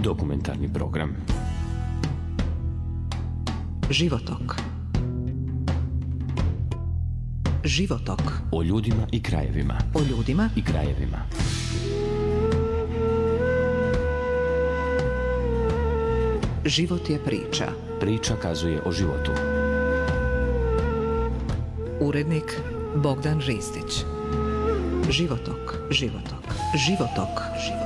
Dokumentarni program. Životok. Životok. O ljudima i krajevima. O ljudima i krajevima. Život je priča. Priča kazuje o životu. Urednik Bogdan Ristić. Životok. Životok. Životok. Životok.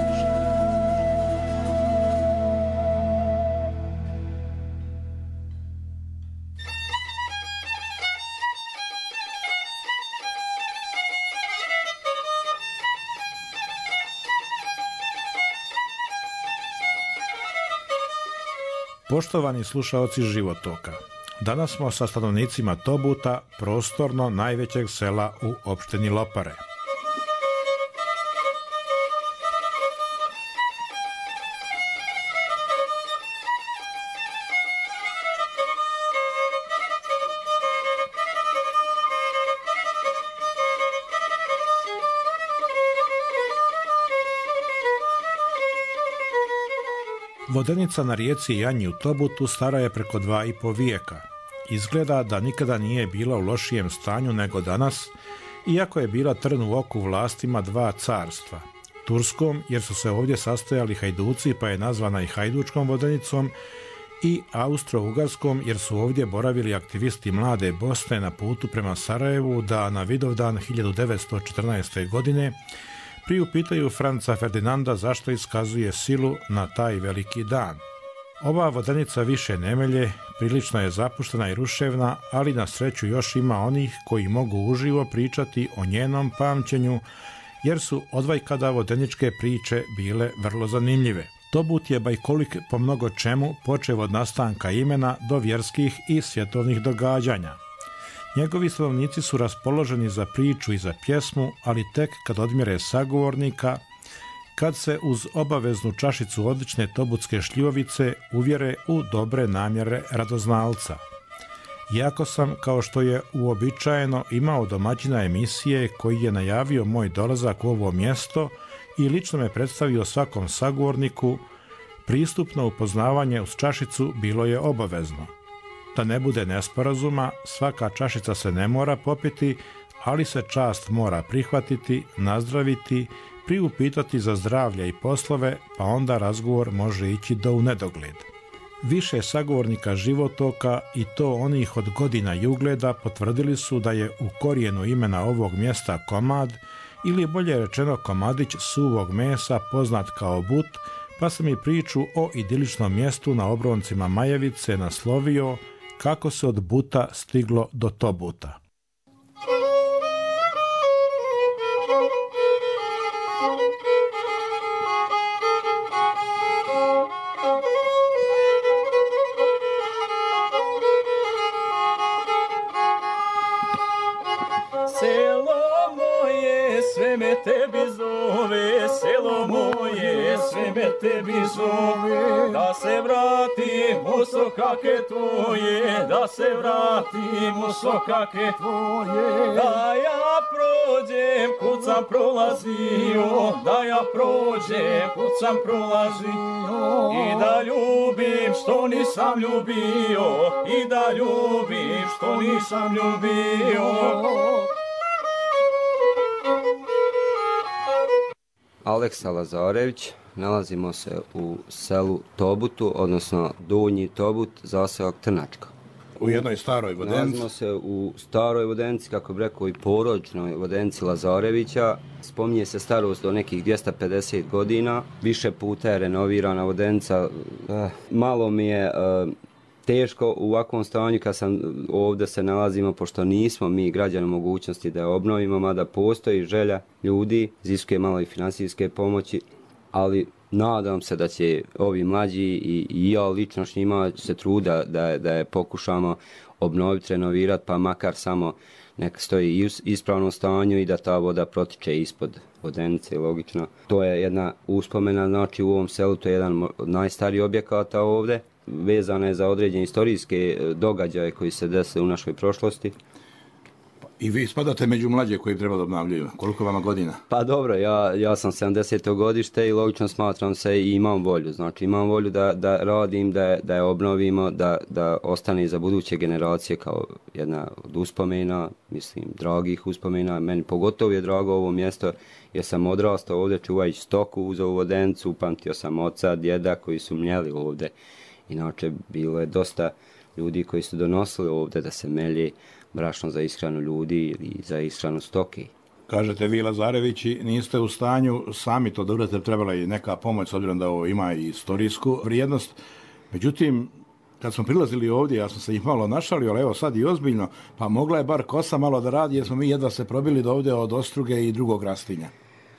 Poštovani slušaoci Životoka, danas smo sa stanovnicima Tobuta, prostorno najvećeg sela u opštini Lopare. Vodenica na rijeci Janji u Tobutu stara je preko 2,5 vijeka. Izgleda da nikada nije bila u lošijem stanju nego danas, iako je bila trn u oku vlastima dva carstva. Turskom, jer su se ovdje sastojali hajduci pa je nazvana i Hajdučkom vodenicom, i Austro-Ugarskom, jer su ovdje boravili aktivisti Mlade Bosne na putu prema Sarajevu da na Vidovdan 1914. godine priupitaju Franca Ferdinanda zašto iskazuje silu na taj veliki dan. Ova vodenica više ne melje, prilično je zapuštena i ruševna, ali na sreću još ima onih koji mogu uživo pričati o njenom pamćenju, jer su odvajkada vodeničke priče bile vrlo zanimljive. Tobut je bajkolik po mnogo čemu, počev od nastanka imena do vjerskih i svjetovnih događanja. Njegovi stanovnici su raspoloženi za priču i za pjesmu, ali tek kad odmjere sagovornika, kad se uz obaveznu čašicu odlične tobutske šljivovice uvjere u dobre namjere radoznalca. Iako sam, kao što je uobičajeno, imao domaćina emisije koji je najavio moj dolazak u ovo mjesto i lično me predstavio svakom sagovorniku, pristupno upoznavanje uz čašicu bilo je obavezno. Da ne bude nesporazuma, svaka čašica se ne mora popiti, ali se čast mora prihvatiti, nazdraviti, priupitati za zdravlje i poslove, pa onda razgovor može ići do u nedogled. Više sagovornika Životoka, i to onih od godina i ugleda, potvrdili su da je u korijenu imena ovog mjesta komad, ili bolje rečeno komadić suvog mesa poznat kao but, pa sam i priču o idiličnom mjestu na obroncima Majevice naslovio Kako se od Buta stiglo do Tobuta. Tebi zove, selo moje, sve me tebi zove, da se vratim u sokake tvoje, da se vratim u sokake tvoje, da ja prođem kud sam prolazio, da ja prođem kud sam prolazio, i da ljubim što nisam ljubio, i da ljubim što nisam ljubio. Aleksa Lazarević, nalazimo se u selu Tobutu, odnosno Donji Tobut, zaseok Trnačka. U jednoj staroj vodenici. Nalazimo se u staroj vodenici, kako bi rekao, i porodičnoj vodenici Lazarevića. Spominje se starost do nekih 250 godina, više puta je renovirana vodenica. Malo mi je teško u ovakvom stanju kad sam ovdje se nalazimo, pošto nismo mi građani mogućnosti da je obnovimo, mada postoji želja ljudi, iziskuje malo i financijske pomoći, ali nadam se da će ovi mlađi i ja lično s njima se truda da je pokušamo obnoviti, renovirati, pa makar samo neka stoji u ispravnom stanju i da ta voda protiče ispod vodenice, logično. To je jedna uspomena, znači u ovom selu, to je jedan od najstarijih objekata ovdje, vezana je za određene istorijske događaje koji se desile u našoj prošlosti. I vi spadate među mlađe koji treba da obnavljaju. Koliko vama godina? Pa dobro, ja sam 70. godište i logično smatram se i imam volju. Znači imam volju da radim, da je obnovimo, da ostane za buduće generacije kao jedna od uspomena, mislim, dragih uspomena. Meni pogotovo je drago ovo mjesto jer sam odrastao ovdje čuvajući stoku uz ovu Vodenicu, upamtio sam oca, djeda koji su mljeli ovdje. Inače, bilo je dosta ljudi koji su donosili ovdje da se melje brašno za ishranu ljudi ili za ishranu stoke. Kažete vi, Lazarevići, niste u stanju sami to da uradite, trebala je neka pomoć, s obzirom da ovo ima i istorijsku vrijednost. Međutim, kad smo prilazili ovdje, ja sam se ih malo našalio, ali evo sad i ozbiljno, pa mogla je bar kosa malo da radi, jer smo mi jedva se probili do ovdje od Ostruge i drugog rastinja.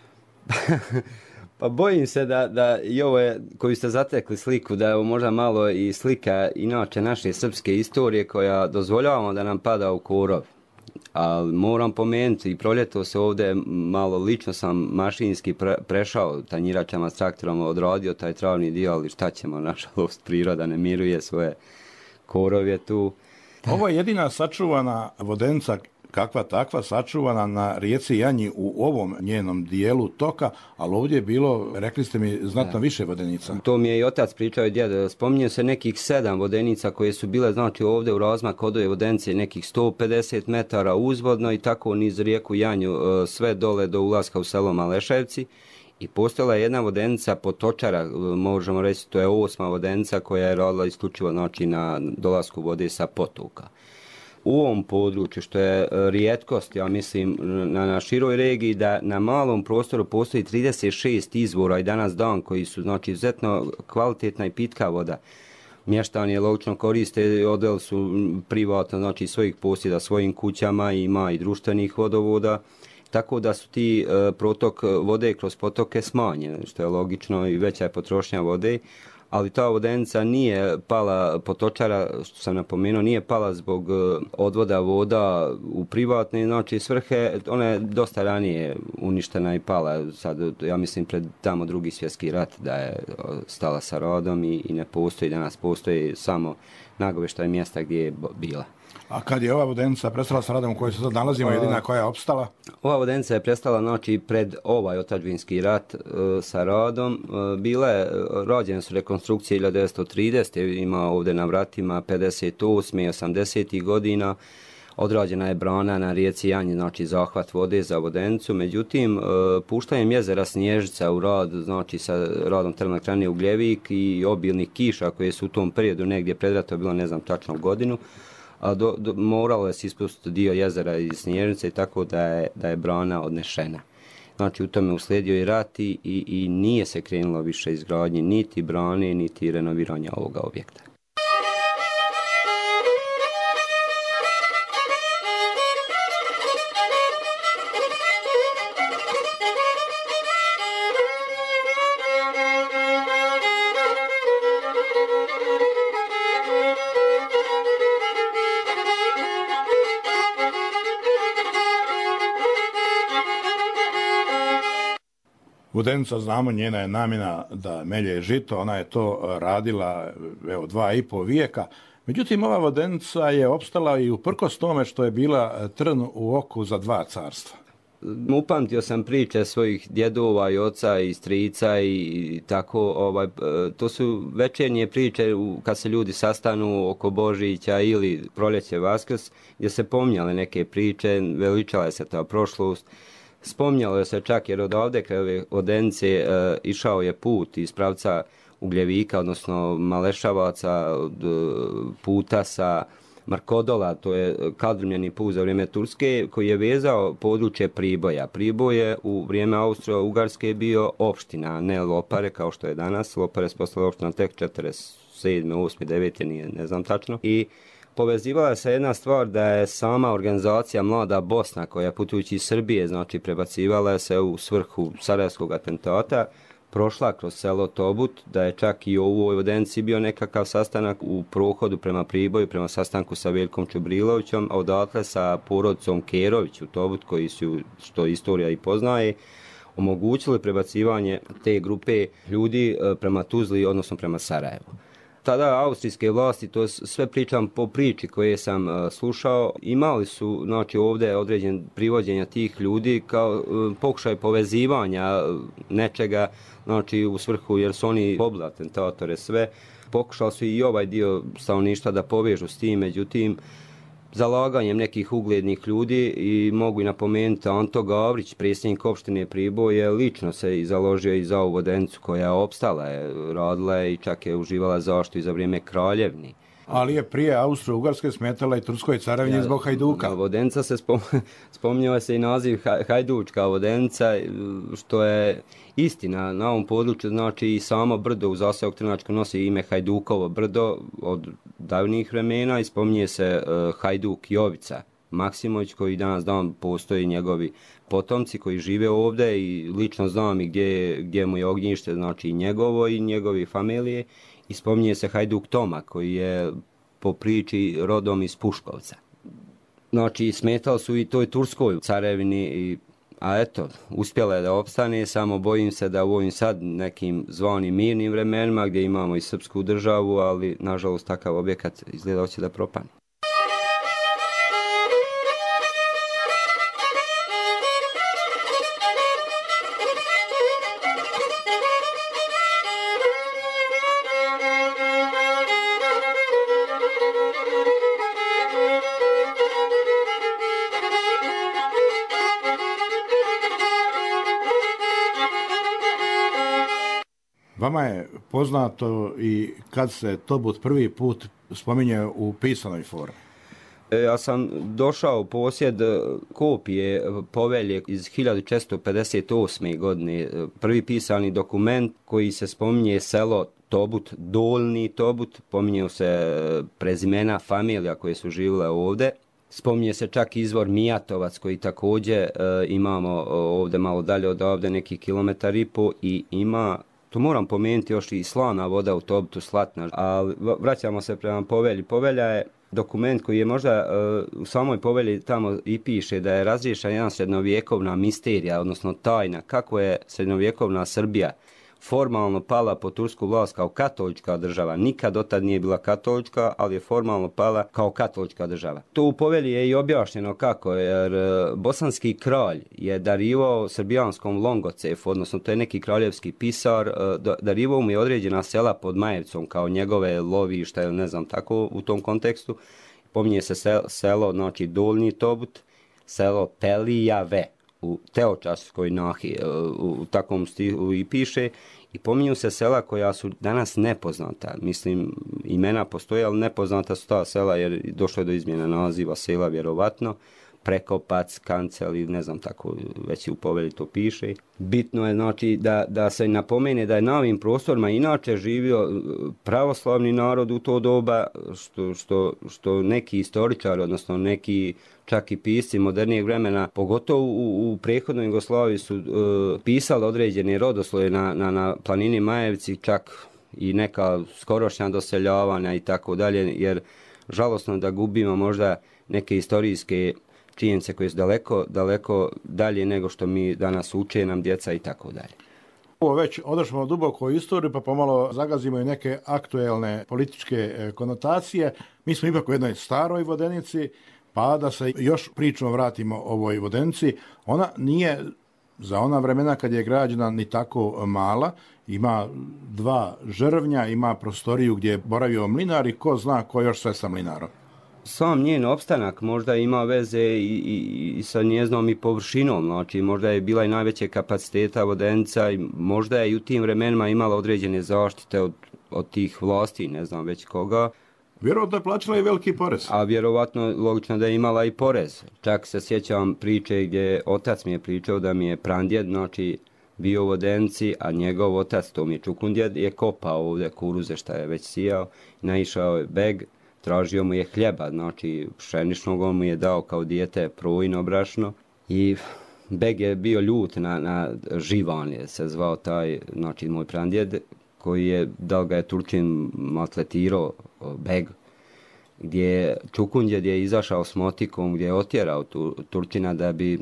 Pa bojim se da i ovo je, koju ste zatekli sliku, da je ovo možda malo i slika inače naše srpske istorije koja dozvoljavamo da nam pada u korov. Ali moram pomenuti, i proljeto se ovdje malo lično sam mašinski prešao tanjiračama s traktorom, odradio taj travni dio, ali šta ćemo, nažalost, priroda ne miruje svoje korove tu. Ovo je jedina sačuvana Vodenica, kakva takva, sačuvana na rijeci Janji u ovom njenom dijelu toka, ali ovdje je bilo, rekli ste mi, znatno više vodenica. To mi je i otac pričao i djed. Spominje se nekih 7 vodenica koje su bile, znači ovdje u razmak od ove Vodenice, nekih 150 metara uzvodno i tako niz rijeku Janju, sve dole do ulaska u selo Maleševci. I postojala je jedna vodenica potočara, možemo reći, to je 8. vodenica koja je radila isključivo, znači, na dolasku vode sa potoka. U ovom području, što je rijetkost, ja mislim, na široj regiji, da na malom prostoru postoji 36 izvora i danas dan koji su, znači, izuzetno kvalitetna i pitka voda. Mještani je logično koriste, odveli su privatno, znači, svojih posjeda svojim kućama, ima i društvenih vodovoda, tako da su ti protok vode kroz potoke smanjene, što je logično i veća je potrošnja vode. Ali ta Vodenica nije pala, potočara, što sam napomenuo, nije pala zbog odvoda voda u privatne, znači, svrhe. Ona je dosta ranije uništena i pala, sad, ja mislim, pred tamo Drugi svjetski rat, da je stala sa radom i ne postoji, danas postoji samo nagovještaj mjesta gdje je bila. A kad je ova Vodenica prestala sa radom u kojoj se sad nalazimo, jedina koja je opstala? Ova Vodenica je prestala, znači, pred ovaj otadžbinski rat sa radom. Rađene su rekonstrukcije 1930. Ima ovdje na vratima 58. i 80. godina. Odrađena je brana na rijeci Janji, znači zahvat vode za Vodenicu. Međutim, puštanjem jezera Snježica u rad, znači sa radom termoelektrane Ugljevik i obilnih kiša koje su u tom periodu negdje pred ratom, bilo ne znam tačno godinu, a moralo je se ispustiti dio jezera iz Snježnice i tako da je brana odnešena. Znači u tome uslijedio i rat i nije se krenulo više izgradnje niti brane, niti renoviranja ovoga objekta. Vodenica, znamo, njena je namjena da melje žito, ona je to radila 2,5 vijeka. Međutim, ova Vodenica je opstala i uprkos tome što je bila trn u oku za 2 carstva. Upamtio sam priče svojih djedova i oca i strica i tako, to su večernje priče kad se ljudi sastanu oko Božića ili proljeće Vaskrs, gdje se pominjale neke priče, veličala je se ta prošlost. Spominjalo je se čak jer od ovdje kraj ove Vodenice išao je put iz pravca Ugljevika, odnosno Malešavaca, od puta sa Markodola, to je kadrmljeni put za vrijeme Turske, koji je vezao područje Priboja. Priboj je u vrijeme Austro-Ugarske bio opština, ne Lopare kao što je danas. Lopare su postale opština tek 47. 8. 9. ne znam tačno. I povezivala se jedna stvar da je sama organizacija Mlada Bosna, koja putujući iz Srbije, znači prebacivala se u svrhu sarajevskog atentata, prošla kroz selo Tobut, da je čak i u ovoj Vodenici bio nekakav sastanak u prohodu prema Priboju, prema sastanku sa Veljkom Čubrilovićom, a odatle sa porodicom Kerović u Tobut, koji su, što istorija i poznaje, omogućili prebacivanje te grupe ljudi prema Tuzli, odnosno prema Sarajevu. tada austrijske vlasti, to sve pričam po priči koje sam slušao, imali su znači, ovdje određen privođenja tih ljudi kao pokušaj povezivanja nečega, znači u svrhu, jer su oni pobili atentatore sve, pokušali su i ovaj dio stanovništva da povežu s tim, međutim, zalaganjem nekih uglednih ljudi i mogu i napomenuti Anto Gavrić, predsjednik opštine Priboj, je lično se i založio i za ovu Vodenicu koja je opstala, radila je i čak je uživala zaštitu i za vrijeme kraljevni. Ali je prije Austro-Ugarske smetala i Turskoj carevini zbog Hajduka. Vodenica se spominjao se i naziv Hajdučka Vodenica, što je istina na ovom području, znači i samo brdo u zaseok Trnačku nosi ime Hajdukovo brdo od davnih vremena i spominje se Hajduk Jovica Maksimović, koji danas dan postoji njegovi potomci koji žive ovdje i lično znam i gdje mu je ognjište, znači i njegovo i njegovi familije. I spominje se Hajduk Toma, koji je po priči rodom iz Puškovca. Znači, smetali su i toj Turskoj carevini, a eto, uspjela je da opstane, samo bojim se da u ovim sad nekim zvanim mirnim vremenima, gdje imamo i srpsku državu, ali nažalost takav objekat izgleda hoće da propane. Vama je poznato i kad se Tobut prvi put spominje u pisanoj formi? Ja sam došao u posjed kopije povelje iz 1458. godine. Prvi pisani dokument koji se spominje selo Tobut, Dolni Tobut, pominju se prezimena familija koje su živjele ovdje. Spominje se čak izvor Mijatovac koji također imamo ovdje malo dalje odavde, neki kilometar i po, i ima, to moram pomenuti, još i slana voda u Tobutu, slatna, ali vraćamo se prema povelji. Povelja je dokument koji je možda u samoj povelji tamo i piše da je razriješena jedna srednjovjekovna misterija, odnosno tajna, kako je srednjovjekovna Srbija formalno pala pod tursku vlast kao katolička država. Nikad dotad nije bila katolička, ali je formalno pala kao katolička država. To u povelji je i objašnjeno kako, jer bosanski kralj je darivao srbijanskom Longocefu, odnosno to je neki kraljevski pisar, darivao mu je određena sela pod Majevcom kao njegove lovišta ili ne znam tako u tom kontekstu. Pominje se selo, znači Dolni Tobut, selo Pelijave u Teočarskoj nahi, u takvom stilu i piše, i pominju se sela koja su danas nepoznata. Mislim, imena postoje, ali nepoznata su ta sela jer došlo je do izmjene naziva sela vjerovatno. Prekopac, Kancel i ne znam tako, već u povelji to piše. Bitno je znači da se napomene da je na ovim prostorima inače živio pravoslavni narod u to doba, što neki istoričari, odnosno neki čak i pisci modernijeg vremena, pogotovo u prethodnoj Jugoslaviji su pisali određene rodoslove na planini Majevci, čak i neka skorošnja doseljavanja i tako dalje, jer žalosno da gubimo možda neke istorijske činjenice koje su daleko dalje nego što mi danas uče nam djeca i tako dalje. Ovo već odošlo duboko u istoriju, pa pomalo zagazimo i neke aktuelne političke konotacije. Mi smo ipak u jednoj staroj Vodenici, pa da se još pričom vratimo ovoj Vodenici. Ona nije za ona vremena kad je građena ni tako mala, ima 2 žrvnja, ima prostoriju gdje je boravio mlinar i ko zna ko još sve sa mlinarom. Sam njen opstanak možda ima veze i sa njeznom i površinom, znači možda je bila i najveće kapaciteta Vodenica i možda je i u tim vremenima imala određene zaštite od tih vlasti, ne znam već koga. Vjerovatno je plaćala i veliki porez. A vjerovatno logično da je imala i porez. Čak se sjećam priče gdje otac mi je pričao da mi je prandjed, znači bio u Vodenici, a njegov otac, to mi je Čukundjed, je kopao ovdje kuruze šta je već sijao, naišao je beg, tražio mu je hljeba, znači pšeničnog, on mu je dao kao dijete projino brašno i beg je bio ljut na Živan, je se zvao taj, znači moj prandjed, koji je, da ga je Turčin maltretirao beg, gdje Čukundjed je izašao s motikom, gdje je otjerao Turčina da bi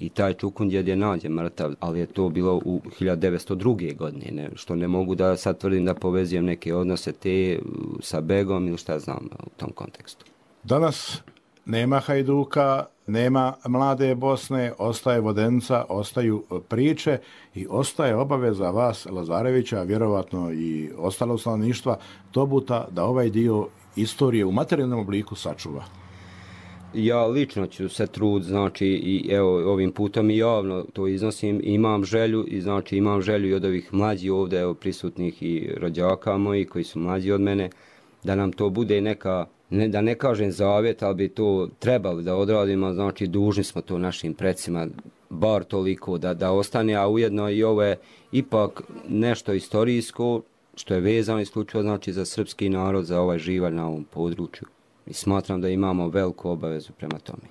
I taj Čukundjed je nađen mrtav, ali je to bilo u 1902. godine, što ne mogu da sad tvrdim da povezujem neke odnose te sa Begom ili šta znam u tom kontekstu. Danas nema Hajduka, nema mlade Bosne, ostaje Vodenica, ostaju priče i ostaje obaveza vas, Lazarevića, vjerovatno i ostalog stanovništva Tobuta, da ovaj dio istorije u materijalnom obliku sačuva. Ja lično ću se trud, znači, i evo, ovim putom i javno to iznosim, imam želju i znači imam želju i od ovih mlađih ovdje, evo, prisutnih i rođaka moji koji su mlađi od mene, da nam to bude neka, da ne kažem zavjet, ali bi to trebali da odradimo, znači dužni smo to našim precima, bar toliko da ostane, a ujedno i ovo je ipak nešto istorijsko, što je vezano isključivo znači za srpski narod, za ovaj živalj na ovom području. I smatram da imamo veliku obavezu prema tome.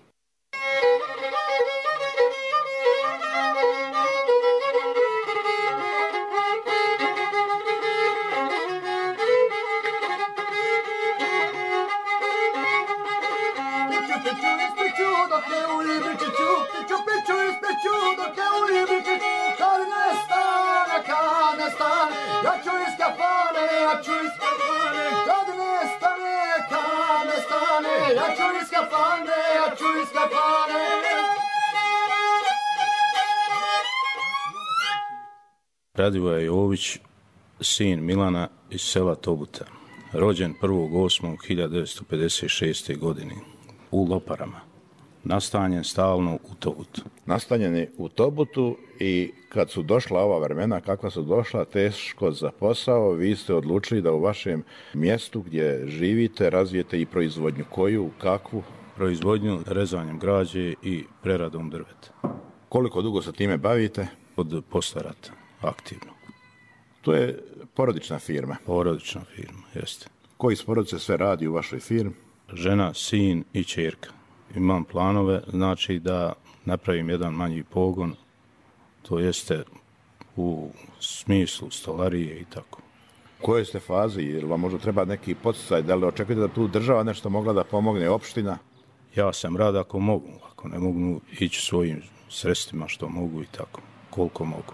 Radivoje Jović, sin Milana iz sela Tobuta, rođen 1.8.1956. godine u Loparama, nastanjen stalno u Tobutu. Nastanjen je u Tobutu i kad su došla ova vremena, kakva su došla, teško za posao, vi ste odlučili da u vašem mjestu gdje živite razvijete i proizvodnju. Koju, kakvu? Proizvodnju rezanjem građe i preradom drveta. Koliko dugo se time bavite? Od posle rata, aktivno. To je porodična firma. Porodična firma, jeste. Koji iz porodice sve radi u vašoj firmi? Žena, sin i ćerka. Imam planove, znači da napravim jedan manji pogon, to jeste u smislu stolarije i tako. U kojoj ste fazi? Jer vam možda treba neki poticaj? Da li očekujete da tu država nešto mogla da pomogne, opština? Ja sam rad ako mogu, ako ne mogu ići svojim sredstvima što mogu i tako, koliko mogu.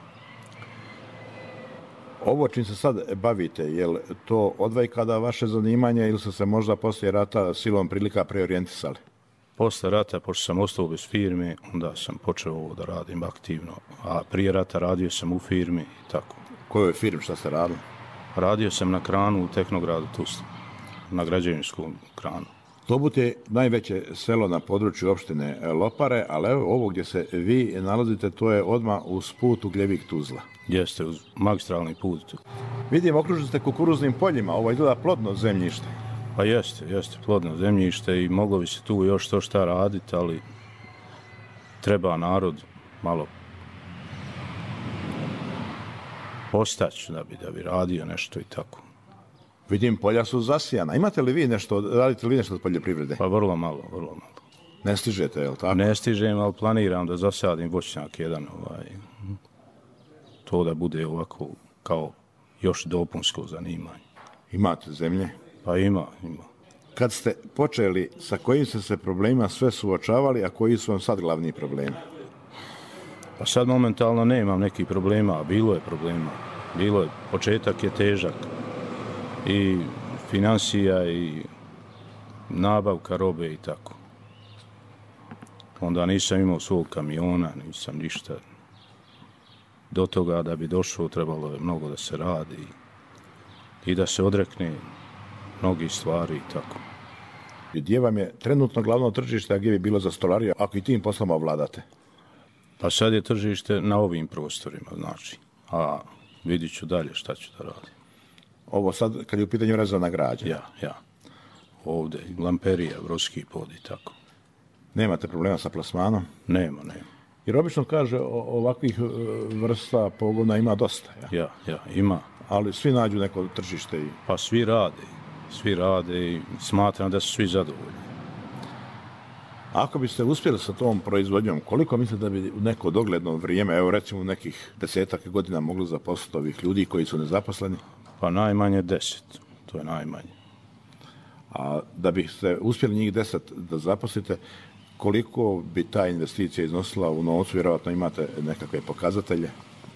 Ovo čim se sad bavite, je li to odvajkada vaše zanimanje ili ste se možda poslije rata silom prilika preorijentisali? Posle rata, pošto sam ostao bez firme, onda sam počeo ovo da radim aktivno, a prije rata radio sam u firmi i tako. Kojoj firmi, šta ste radili? Radio sam na kranu u Tehnogradu Tuzla, na građevinskom kranu. Tobut je najveće selo na području opštine Lopare, ali evo ovo gdje se vi nalazite, to je odmah uz put u Gljevik Tuzla. Jeste, uz magistralni put. Vidim, okružili ste kukuruznim poljima, ovo izgleda plodno zemljište. Pa jeste plodno zemljište i moglo bi se tu još to šta raditi, ali treba narod malo postaći da bi radio nešto i tako. Vidim, polja su zasijana. Imate li vi nešto, radite li nešto od poljoprivrede? Pa vrlo malo. Ne stižete, je li tako? Ne stižem, ali planiram da zasadim voćnjak jedan, to da bude ovako kao još dopunsko zanimanje. Imate zemlje? Pa ima. Kad ste počeli, sa kojim ste se problemima sve suočavali, a koji su vam sad glavni problemi? Pa sad momentalno nemam nekih problema, a bilo je problema. Početak je težak. I financija i nabavka robe i tako. Onda nisam imao svog kamiona, nisam ništa. Do toga da bi došlo trebalo je mnogo da se radi i da se odrekne mnogih stvari i tako. Gdje vam je trenutno glavno tržište, a gdje bi bilo za stolariju, ako i tim poslama ovladate? Pa sad je tržište na ovim prostorima, znači. A vidit ću dalje šta ću da radim. Ovo sad, kad je u pitanju rezana građa? Ja. Ovdje, lamperija, Brodski pod i tako. Nemate problema sa plasmanom? Nema. Jer obično kaže ovakvih vrsta pogona ima dosta. Ja, ima. Ali svi nađu neko tržište i... Pa svi rade i smatram da su svi zadovoljni. Ako biste uspjeli sa tom proizvodnjom, koliko mislite da bi u neko dogledno vrijeme, evo recimo nekih 10 godina mogli zaposliti ovih ljudi koji su nezaposleni? Pa najmanje 10, to je najmanje. A da biste uspjeli njih 10 da zaposlite, Koliko bi ta investicija iznosila u novcu, vjerojatno imate nekakve pokazatelje?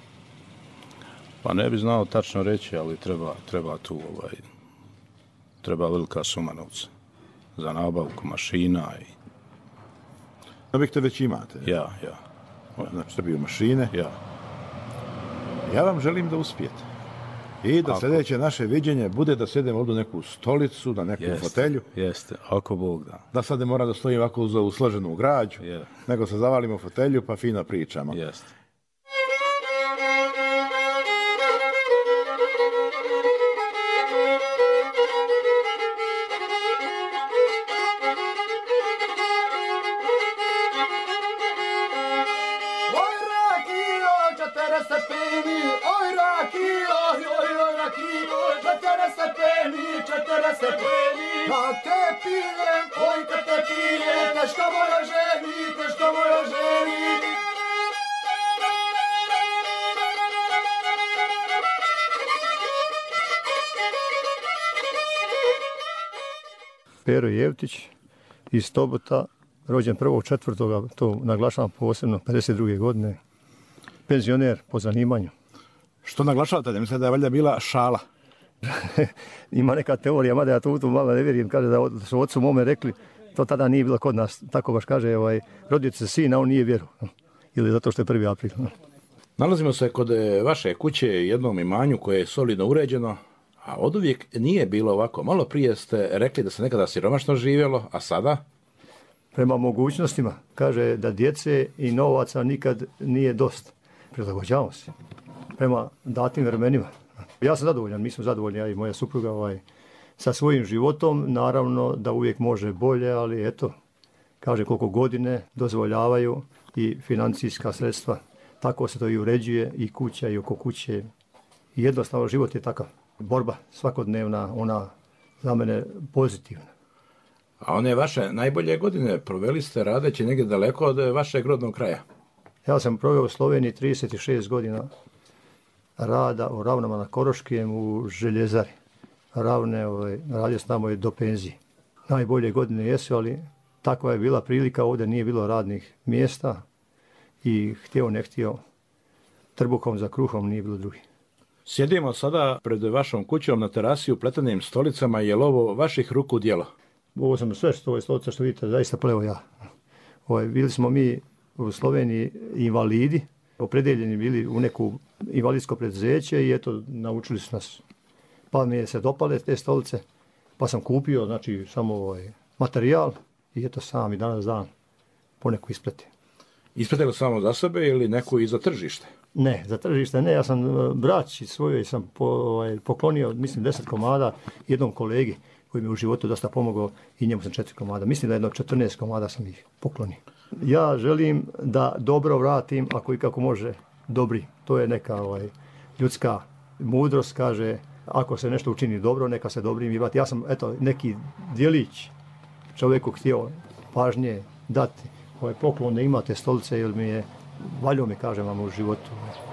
Pa ne bi znao tačno reći, ali treba tu treba velika suma novca za nabavku mašina i... Objekte već imate? Ja. Znači, trebaju mašine? Ja. Ja vam želim da uspijete. I da sljedeće naše viđenje bude da sjedemo ovdje u neku stolicu, na neku fotelju. Jeste, ako Bog da. Da sad ne mora da stojim ovako uz ovu složenu građu, nego se zavalimo u fotelju pa fino pričamo. Jeste. Da te pijem, oj kad te pijem, teško moja ženi, teško moja ženi. Pero Jevtić iz Tobota, rođen 1.4., to naglašavam posebno, 52. godine, penzioner po zanimanju. Što naglašavate? Mislim da je valjda bila šala. Ima neka teorija, mada ja to u to malo ne vjerujem, kaže da su ocu mome rekli, to tada nije bilo kod nas, tako baš kaže, rodio se sin, a on nije vjeru. Ili zato što je 1. april. Nalazimo se kod vaše kuće, jednom imanju koje je solidno uređeno, a oduvijek nije bilo ovako. Malo prije ste rekli da se nekada siromašno živjelo, a sada? Prema mogućnostima, kaže da djece i novaca nikad nije dosta. Prilagođavamo se prema datim vremenima. Ja sam zadovoljan, mi smo zadovoljni, ja i moja supruga sa svojim životom. Naravno da uvijek može bolje, ali eto, kaže koliko godine dozvoljavaju i financijska sredstva. Tako se to i uređuje, i kuća i oko kuće. I jednostavno život je takav. Borba svakodnevna, ona za mene pozitivna. A one vaše najbolje godine proveli ste radeći negdje daleko od vašeg rodnog kraja? Ja sam proveo u Sloveniji 36 godina rada u Ravnama na Koroškijem u željezari. Ravne, radio sam tamo do penzije. Najbolje godine jesu, ali takva je bila prilika, ovdje nije bilo radnih mjesta i htio ne htio, trbuhom za kruhom nije bilo drugi. Sjedimo sada pred vašom kućom na terasi u pletenim stolicama, je li ovo vaših ruku djelo? Ovo sam sve ove stolice što vidite, zaista pleo ja. Bili smo mi u Sloveniji invalidi, opredeljeni bili u neku invalidsko preduzeće i eto, naučili su nas. Pa mi je se dopale te stolice, pa sam kupio, znači, samo materijal i eto sam i danas dan poneku ispleti. Ispletili samo za sebe ili neku i za tržište? Ne, za tržište ne, ja sam braći svojoj sam poklonio, mislim, 10 komada jednom kolegi koji mi u životu dosta pomogao i njemu sam 4 komada. Mislim da jedno 14 komada sam ih poklonio. Ja želim da dobro vratim, ako i kako može, dobri. To je neka ljudska mudrost, kaže, ako se nešto učini dobro, neka se dobrim i vrati. Ja sam, eto, neki djelić čovjeku htio pažnje dati. Poklon da imate stolice, jer mi je, valjo mi, kažem vam, u životu.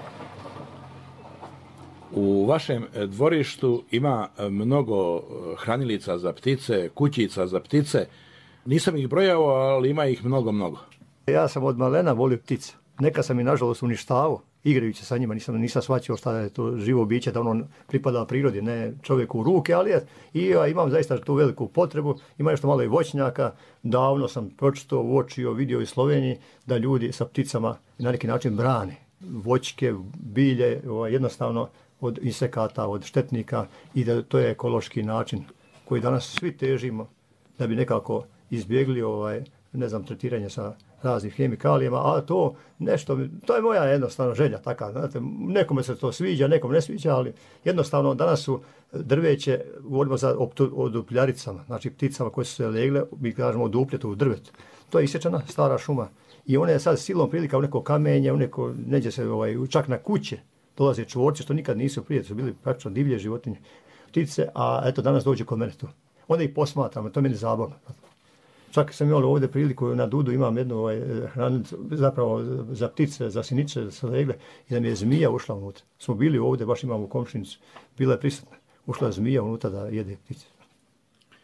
U vašem dvorištu ima mnogo hranilica za ptice, kućica za ptice. Nisam ih brojao, ali ima ih mnogo. Ja sam od malena volio ptice. Neka sam i nažalost uništavao, igrajući sa njima. Nisam shvaćao šta je to živo biće, da ono pripada prirodi, ne čovjeku u ruke, ali ja imam zaista tu veliku potrebu. Ima nešto malo i voćnjaka. Davno sam pročitao, uočio, vidio u Sloveniji da ljudi sa pticama na neki način brane voćke, bilje, jednostavno od insekata, od štetnika, i da to je ekološki način koji danas svi težimo da bi nekako izbjegli tretiranje sa raznim hemikalijama, a to je moja jednostavno želja taka, znate, nekome se to sviđa, nekom ne sviđa, ali jednostavno danas su drveće, govorimo o dupljaricama, znači pticama koje su se legle, mi kažemo o dupljetu u drvetu. To je isječena stara šuma i ona je sad silom prilika u neko kamenje, neđe se čak na kuće dolaze čvorci, što nikad nisu prije, su bili praktično divlje životinje, ptice, a eto danas dođe kod mene tu. Onda ih posmatramo, to je meni zabavno. Čak sam imao ovdje priliku, na Dudu imam jednu hranilicu, zapravo za ptice, za sinice, za legle, i da mi je zmija ušla unutra. Smo bili ovdje, baš imamo komšinicu, bila je prisutna. Ušla je zmija unutra da jede ptice.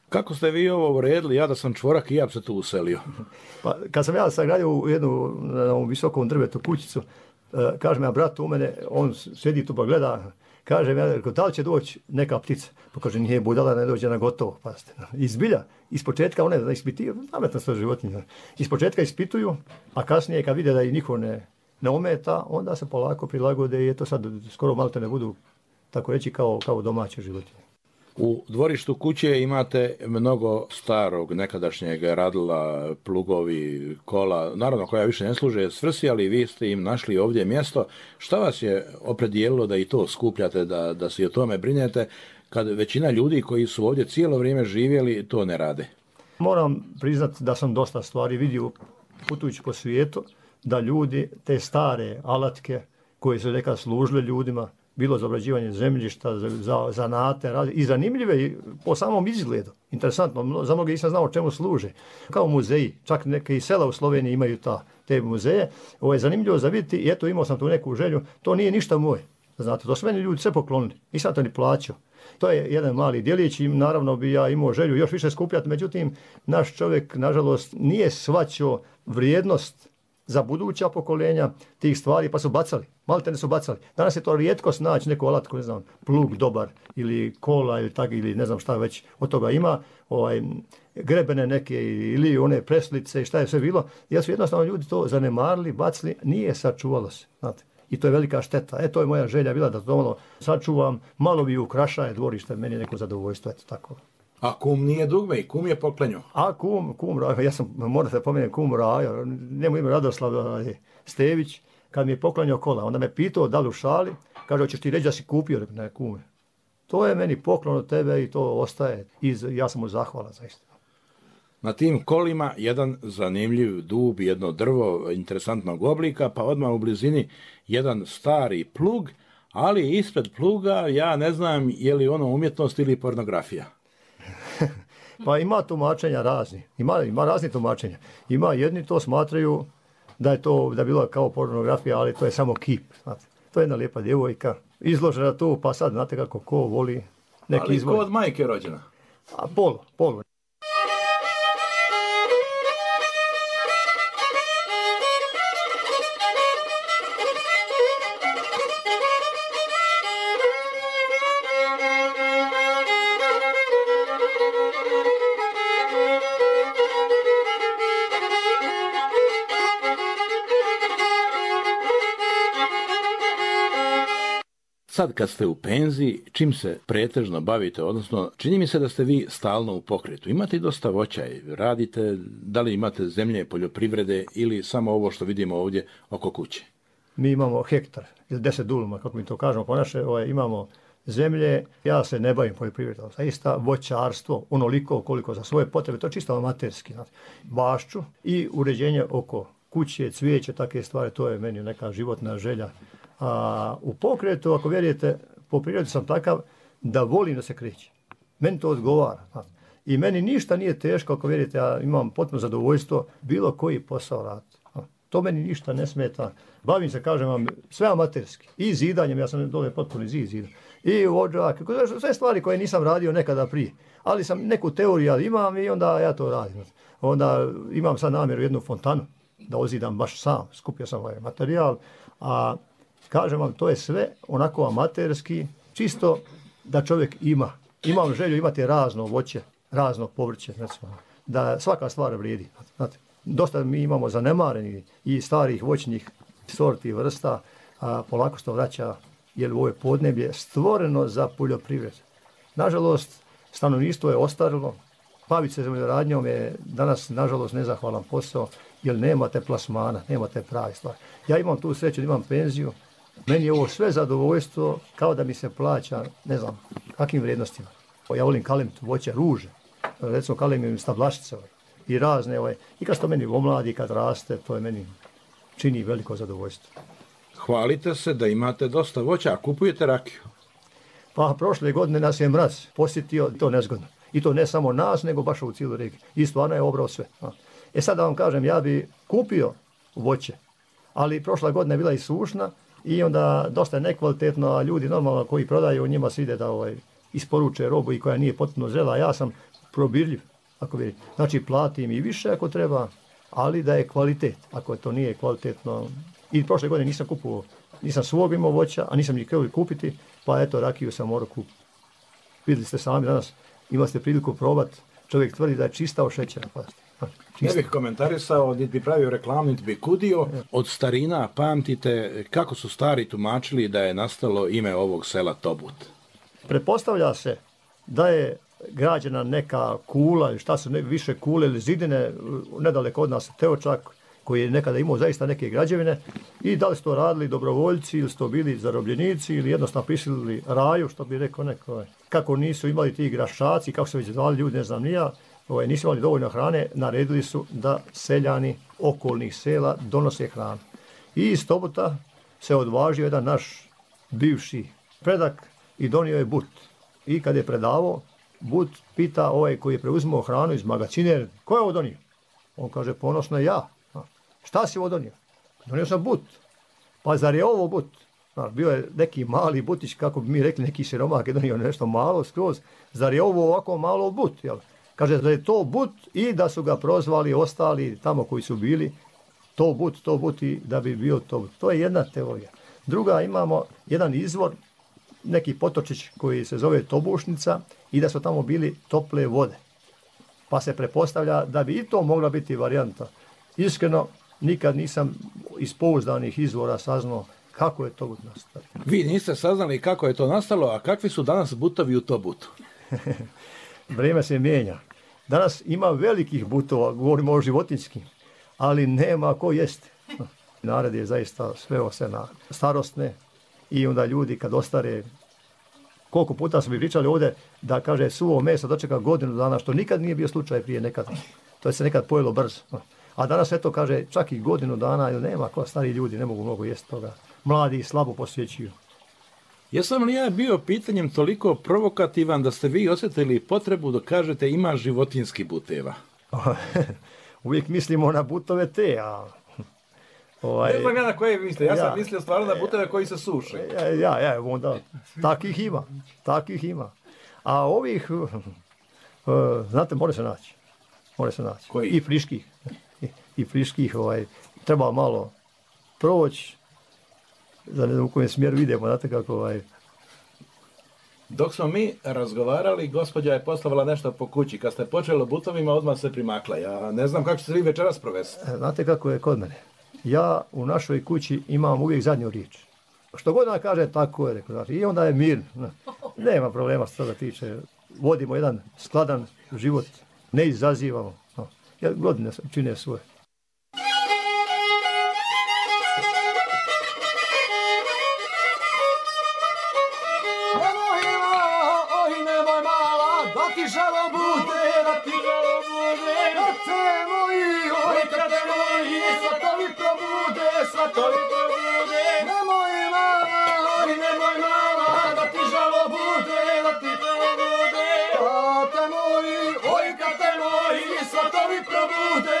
Kako ste vi ovo uredili? Ja da sam čvorak i ja bi se tu uselio. Pa kad sam ja sagradio u jednu na ovom visokom drvetu kućicu, kaže me brat u mene, on sjedi tu pa gleda, kaže mi, da li će doći neka ptica? Pa kaže, nije budala, ne dođe na gotovo. Pazite. Izbilja, ispočetka one da ispituju, pametno su životinje, ispočetka ispituju, a kasnije kad vide da ih niko ne ometa, onda se polako prilagode i eto sad skoro malo te ne budu, tako reći, kao domaće životinje. U dvorištu kuće imate mnogo starog nekadašnjeg radila, plugovi, kola, naravno koja više ne služe svrsi, ali vi ste im našli ovdje mjesto. Šta vas je opredijelilo da i to skupljate, da se i o tome brinete, kad većina ljudi koji su ovdje cijelo vrijeme živjeli to ne rade? Moram priznati da sam dosta stvari vidio putujući po svijetu, da ljudi te stare alatke koje su nekad služile ljudima, bilo za obrađivanje zemljišta, za zanate, i zanimljive po samom izgledu. Interesantno, za mnoge nisam znao čemu služe. Kao muzeji, čak neke i sela u Sloveniji imaju te muzeje. Ovo je zanimljivo za vidjeti i eto imao sam tu neku želju, to nije ništa moje. Znate, to su meni ljudi sve poklonili, nisam to ni plaćao. To je jedan mali djelić i naravno bi ja imao želju još više skupljati, međutim, naš čovjek, nažalost, nije shvaćao vrijednost za buduća pokolenja tih stvari, pa su bacali. Maltene su bacali. Danas je to rijetko naći neku alatku, ne znam, plug dobar ili kola ili ne znam šta već od toga ima, grebene neke ili one preslice i šta je sve bilo, jer su jednostavno ljudi to zanemarili, bacili, nije sačuvalo se. Znate. I to je velika šteta. To je moja želja bila da to malo sačuvam, malo bi ukrašaje dvorište, meni je neko zadovoljstvo, eto tako. A kum nije dugme i kum je poklenio. A kum Rajo, ja sam, moram se pomenuti, kum Rajo, njemu ime Radoslav Stević, kad mi je poklanjao kola, onda me pitao da li u šali, kaže, hoćeš ti reći da si kupio? Ne, kume. To je meni poklon od tebe i to ostaje. I ja sam mu zahvalan zaista. Na tim kolima jedan zanimljiv dub, jedno drvo interesantnog oblika, pa odmah u blizini jedan stari plug, ali ispred pluga ja ne znam je li ono umjetnost ili pornografija. Pa ima tumačenja razni. Ima razni tumačenja. Ima jedni to smatraju da je to da bilo kao pornografija, ali to je samo kip. Znate. To je jedna lijepa djevojka, izložena tu, pa sad znate kako ko voli neki ali izvoj. Ali ko od majke rođena? A polo. Sad kad ste u penziji, čim se pretežno bavite, odnosno čini mi se da ste vi stalno u pokretu. Imate i dosta voćaj, radite, da li imate zemlje, poljoprivrede ili samo ovo što vidimo ovdje oko kuće? Mi imamo hektar, 10 duluma, kako mi to kažemo po naše, imamo zemlje, ja se ne bavim poljoprivredom, zaista voćarstvo, onoliko koliko za svoje potrebe, to je čisto amaterski, znate. Bašću i uređenje oko kuće, cvijeće, takve stvari, to je meni neka životna želja. A u pokretu, ako vjerujete, po prirodi sam takav da volim da se kreće. Meni to odgovara. Znate. I meni ništa nije teško, ako vjerujete, ja imam potpuno zadovoljstvo bilo koji posao raditi. To meni ništa ne smeta. Bavim se, kažem vam, sve amaterski. I zidanjem, ja sam dole potpuno zidan. I vođak, sve stvari koje nisam radio nekada prije. Ali sam neku teoriju imam i onda ja to radim. Onda imam sad namjeru jednu fontanu da ozidam baš sam. Skupio sam ovaj materijal, a kažem vam, to je sve onako amaterski, čisto da čovjek ima. Imam želju imati razno voće, razno povrće, da svaka stvar vrijedi. Znate, dosta mi imamo zanemareni i starih voćnih sorti i vrsta, a polako što vraća, jer ovo je podneblje stvoreno za poljoprivredu. Nažalost, stanovništvo je ostarilo, baviti se zemljoradnjom je danas, nažalost, nezahvalan posao, jer nemate plasmana, nemate prave stvari. Ja imam tu sreću da imam penziju, meni je ovo sve zadovoljstvo kao da mi se plaća, ne znam, kakvim vrijednostima. Ja volim kalem voće, ruže, recimo kalem stablašice i razne. I kad to meni omladi, kad raste, to je meni čini veliko zadovoljstvo. Hvalite se da imate dosta voća, a kupujete rakiju? Pa prošle godine nas je mraz posjetio, to nezgodno. I to ne samo nas, nego baš u cijelu regiju. I stvarno je obrao sve. Sad da vam kažem, ja bi kupio voće, ali prošla godina je bila i sušna, i onda dosta nekvalitetno, a ljudi normalno koji prodaju njima se ide da isporuče robu i koja nije potpuno zrela. Ja sam probirljiv. Ako vidite. Znači platim i više ako treba, ali da je kvalitet. Ako to nije kvalitetno. I prošle godine nisam kupovao, nisam svog imao voća, a nisam ni htio kupiti, pa eto rakiju sam morao kupiti. Vidjeli ste sami danas, imali ste priliku probati, čovjek tvrdi da je čista od šećera. Ne bih komentarisao, niti bi pravio reklamu, niti bi kudio. Od starina pamtite kako su stari tumačili da je nastalo ime ovog sela Tobut. Pretpostavlja se da je građena neka kula, ili šta su više kule ili zidine, nedaleko od nas Teočak, koji je nekada imao zaista neke građevine, i da li su to radili dobrovoljci ili su to bili zarobljenici ili jednostavno prisilili raju, što bi rekao neko. Kako nisu imali ti grašaci, kako se već zvali ljudi, ne znam ni ja, nisu imali dovoljno hrane, naredili su da seljani okolnih sela donose hranu. I iz Tobuta se odvažio jedan naš bivši predak i donio je but. I kad je predavao, but pita ovaj koji je preuzimao hranu iz magacine, ko je ovo donio? On kaže, ponosno ja. Šta si ovo donio? Donio sam but. Pa zar je ovo but? Bio je neki mali butić, kako bi mi rekli, neki siromak je donio nešto malo skroz. Zar je ovo ovako malo but? Jel? Kaže da je to but i da su ga prozvali ostali tamo koji su bili to but i da bi bio to but. To je jedna teorija. Druga, imamo jedan izvor, neki potočić koji se zove Tobušnica i da su tamo bili tople vode. Pa se pretpostavlja da bi i to mogla biti varijanta. Iskreno, nikad nisam iz pouzdanih izvora saznao kako je to but nastalo. Vi niste saznali kako je to nastalo, a kakvi su danas butovi u Tobutu? Vrijeme se mijenja. Danas ima velikih butova, govorimo o životinjskim, ali nema ko jesti. Narod je zaista sveo se na starosne i onda ljudi kad ostare, koliko puta smo bi pričali ovdje da kaže suvo meso dočeka godinu dana, što nikad nije bio slučaj prije nekada. To je se nekad pojelo brzo. A danas eto kaže čak i godinu dana, jer nema ko, stari ljudi ne mogu mnogo jesti toga. Mladi slabo posjećuju. Jesam li ja bio pitanjem toliko provokativan da ste vi osjetili potrebu da kažete ima životinjski buteva? Uvijek mislimo na butove te, a... Ne znam ja na koje mislite, ja sam mislio stvarno na buteve koji se suše. Onda, takih ima. A ovih, znate, more se naći. Koji? I friških, treba malo proći, da ne znam u kojem smjeru idemo, znate kako Dok smo mi razgovarali, gospođa je postavila nešto po kući. Kad ste počeli o butovima, odmah se primakla. Ja ne znam kako ćete vi večeras provesti. Znate kako je kod mene? Ja u našoj kući imam uvijek zadnju riječ. Što god nam kaže, tako je, rekao. I onda je mir. Nema problema što toga tiče. Vodimo jedan skladan život, ne izazivamo. Jer godine čine svoje. Žalo bude, srce moji, oj krate moji, svatovi probude, nemoj mala, da ti žalo bude, krate moji, oj krate moji, svatovi probude.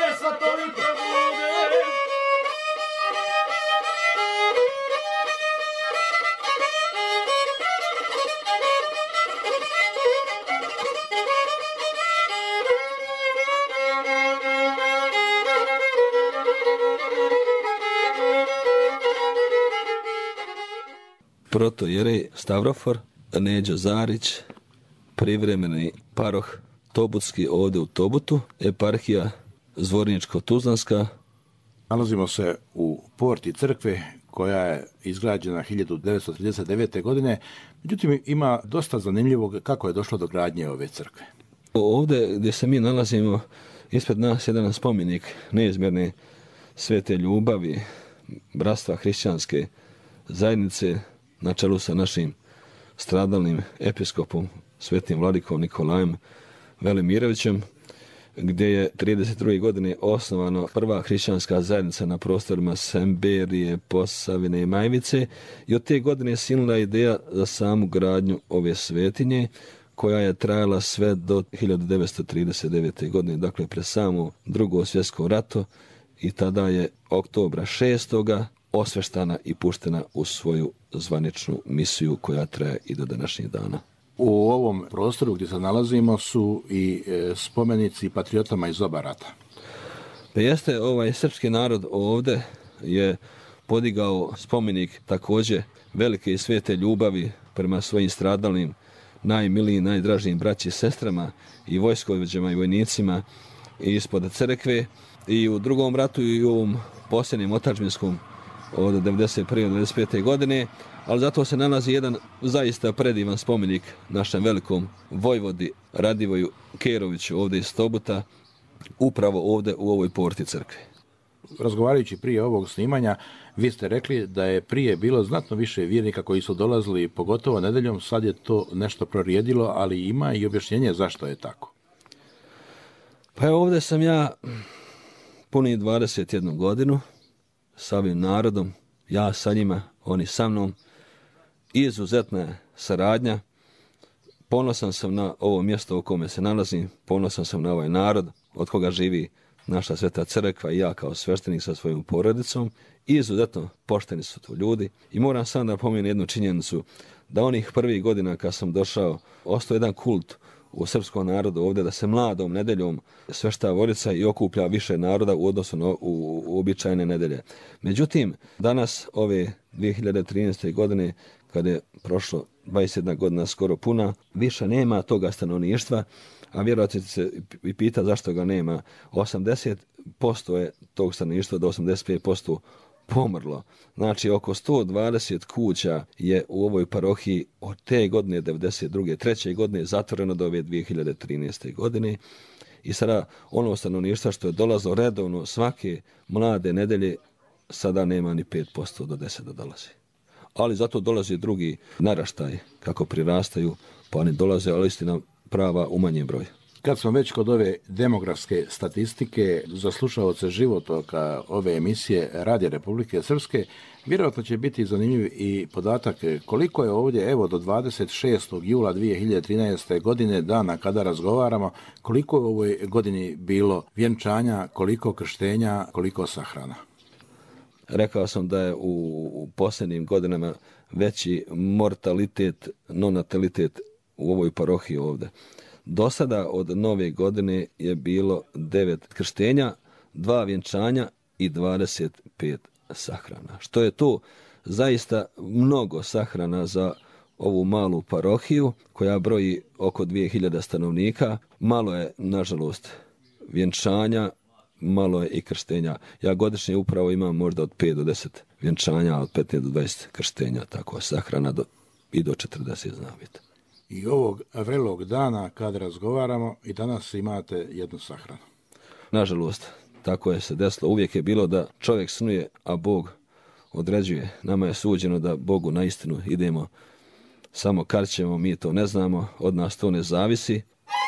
Protojerej Stavrofor Neđo Zarić, privremeni paroh Tobutski ovdje u Tobutu, eparhija Zvorničko-Tuzlanska. Nalazimo se u porti crkve koja je izgrađena 1939. godine. Međutim, ima dosta zanimljivog kako je došlo do gradnje ove crkve. Ovdje gdje se mi nalazimo, ispred nas jedan spomenik neizmjerne svete ljubavi, bratstva hrišćanske zajednice, na čelu sa našim stradalnim episkopom, svetim vladikom Nikolajem Velimirovićem, gdje je 32. godine osnovana prva hrišćanska zajednica na prostorima Semberije, Posavine i Majvice, i od te godine je silila ideja za samu gradnju ove svetinje, koja je trajala sve do 1939. godine, dakle pre samo Drugo svjetsko rato, i tada je oktobra 6. osveštana i puštena u svoju zvaničnu misiju koja traje i do današnjih dana. U ovom prostoru gdje se nalazimo su i spomenici patriotama iz oba rata. Pa jeste, srpski narod ovdje je podigao spomenik također velike i svete ljubavi prema svojim stradalim, najmilijim, najdražijim braći i sestrama i vojskovođama i vojnicima ispod crkve. I u drugom ratu i u ovom posljednjem otadžbinskom od 1991. do 1995. godine, ali zato se nalazi jedan zaista predivan spomenik našem velikom vojvodi Radivoju Keroviću ovdje iz Tobuta, upravo ovdje u ovoj porti crkve. Razgovarajući prije ovog snimanja, vi ste rekli da je prije bilo znatno više vjernika koji su dolazili, pogotovo nedeljom, sad je to nešto prorijedilo, ali ima i objašnjenje zašto je tako. Pa ovdje sam ja puni 21 godinu sa ovim narodom, ja sa njima, oni sa mnom. Izuzetna je saradnja. Ponosan sam na ovo mjesto u kome se nalazim, ponosan sam na ovaj narod od koga živi naša sveta crkva i ja kao sveštenik sa svojom porodicom. Izuzetno pošteni su to ljudi i moram sam da pomenem jednu činjenicu, da onih prvih godina kad sam došao, ostao jedan kult u srpskom narodu ovdje, da se mladom nedeljom svešta vodica i okuplja više naroda u odnosu na uobičajene nedelje. Međutim, danas ove 2013. godine, kada je prošlo 21 godina skoro puna, više nema toga stanovništva, a vjerojatno se i pita zašto ga nema. 80% je tog stanovništva do 85% pomrlo. Znači, oko 120 kuća je u ovoj parohiji od te godine, 92. treće godine, zatvoreno do ove 2013. godine. I sada ono stanovništva što je dolazilo redovno svake mlade nedelje, sada nema ni 5% do 10 da dolazi. Ali zato dolazi drugi naraštaj, kako prirastaju, pa oni dolaze, ali istina prava u manjem broju. Kad smo već kod ove demografske statistike, za slušaoce životoka ove emisije Radija Republike Srpske, vjerojatno će biti zanimljiv i podatak koliko je ovdje, evo do 26. jula 2013. godine, dana kada razgovaramo, koliko je u ovoj godini bilo vjenčanja, koliko krštenja, koliko sahrana. Rekao sam da je u posljednjim godinama veći mortalitet, nonatalitet u ovoj parohiji ovdje. Do sada od nove godine je bilo 9 krštenja, 2 vjenčanja i 25 sahrana. Što je to zaista mnogo sahrana za ovu malu parohiju koja broji oko 2000 stanovnika. Malo je, nažalost, vjenčanja, malo je i krštenja. Ja godišnje upravo imam možda od 5 do 10 vjenčanja, od 15 do 20 krštenja, tako sahrana i do 40 zna biti. I ovog vrelog dana kad razgovaramo i danas imate jednu sahranu. Nažalost, tako je se desilo. Uvijek je bilo da čovjek snuje, a Bog određuje. Nama je suđeno da Bogu na istinu idemo. Samo kad ćemo, mi to ne znamo, od nas to ne zavisi.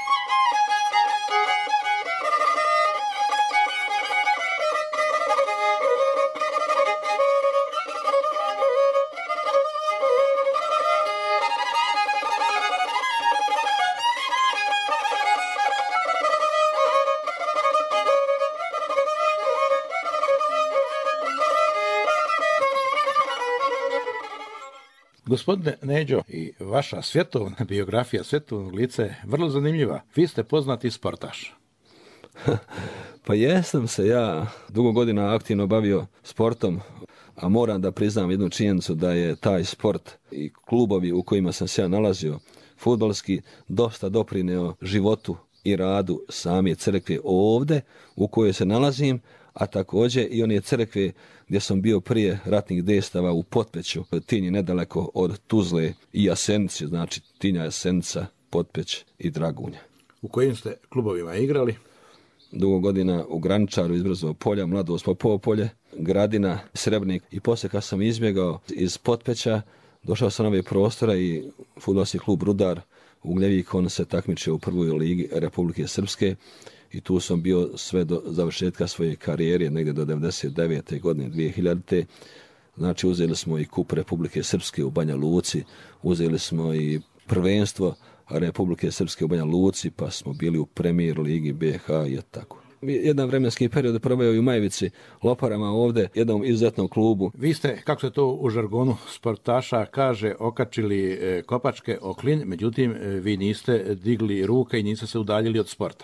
Gospodine Neđo, i vaša svjetovna biografija, svjetovnog lica je vrlo zanimljiva. Vi ste poznati sportaš. Pa jesam se ja dugo godina aktivno bavio sportom, a moram da priznam jednu činjenicu da je taj sport i klubovi u kojima sam se ja nalazio, fudbalski, dosta doprineo životu i radu same crkve ovdje u kojoj se nalazim, a također i one crkve gdje sam bio prije ratnih dejstava u Potpeću, Tinji nedaleko od Tuzle i Jasenice, znači Tinja, Jasenica, Potpeć i Dragunja. U kojim ste klubovima igrali? Dugo godina u Graničaru iz Brzovog polja, Mladost Popolje, Gradina, Srebrnik i poslije kad sam izbjegao iz Potpeća, došao sam na ove prostora i fudbalski klub Rudar u Gljevik, on se takmičio u prvoj ligi Republike Srpske i tu sam bio sve do završetka svoje karijere, negdje do 99. godine, 2000. Znači uzeli smo i kup Republike Srpske u Banja Luci, uzeli smo i prvenstvo Republike Srpske u Banja Luci, pa smo bili u premijer ligi BH i tako. jedan vremenski period proveo i u Majevici, Loparama ovdje, jednom izuzetnom klubu. Vi ste, kako se to u žargonu sportaša kaže, okačili kopačke o klin, međutim vi niste digli ruke i niste se udaljili od sporta.